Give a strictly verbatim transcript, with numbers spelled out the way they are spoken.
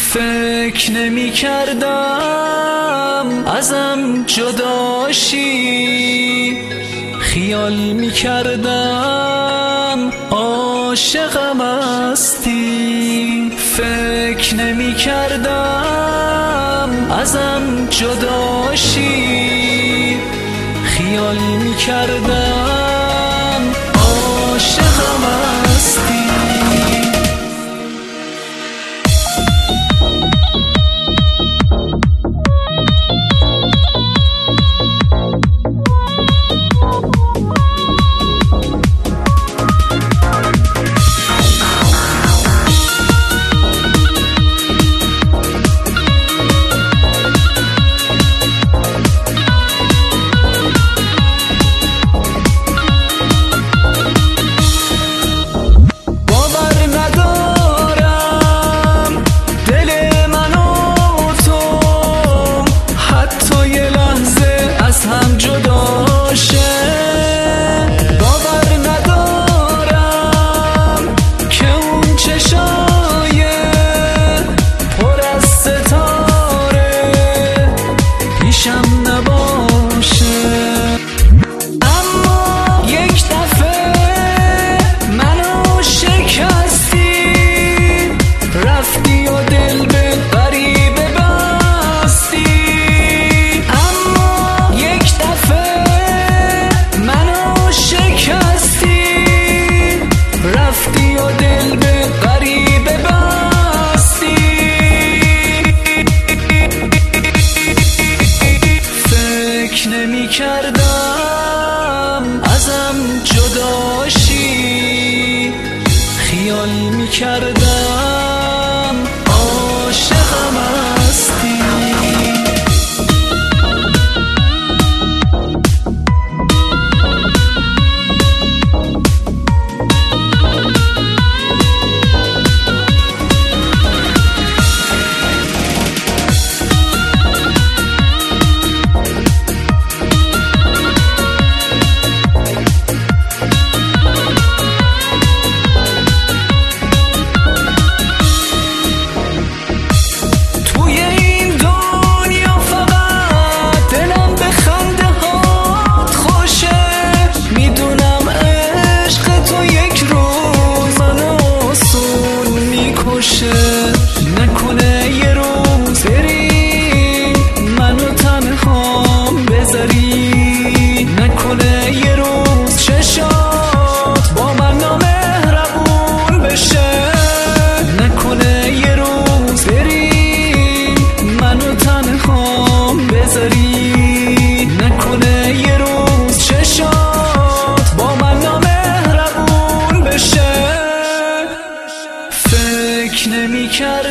فکر نمی کردم ازم جداشی، خیال می کردم عاشقم هستی. فکر نمی کردم ازم جداشی، خیال می کردم عاشقم هستی. نمی کردم ازم جداشی، خیال می کردم عاشقم هستی. نکنه یه روز بری منو تنهام بذاری، نکنه یه روز چشات با من نامهربون بشه، نکنه یه روز بری منو تنهام بذاری، نکنه یه روز چشات با من نامهربون بشه. فکر نمی کردم